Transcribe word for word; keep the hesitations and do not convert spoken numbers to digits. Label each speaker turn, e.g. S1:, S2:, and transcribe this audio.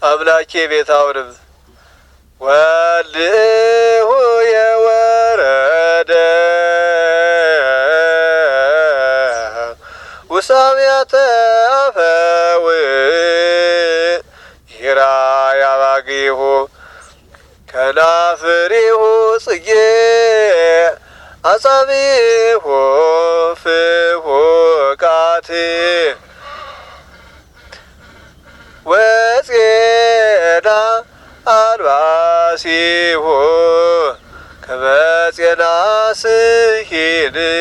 S1: አምላኬ ቤት አውርብ ወልሁ የወረደ ውሳሚያተ አፈው ይራ ያባጊሁ ከናፍሪሁ ጽጌ አጻቢሁ ፍሁቃት ወፄና አልባሲሁ ከመፄና ስሂን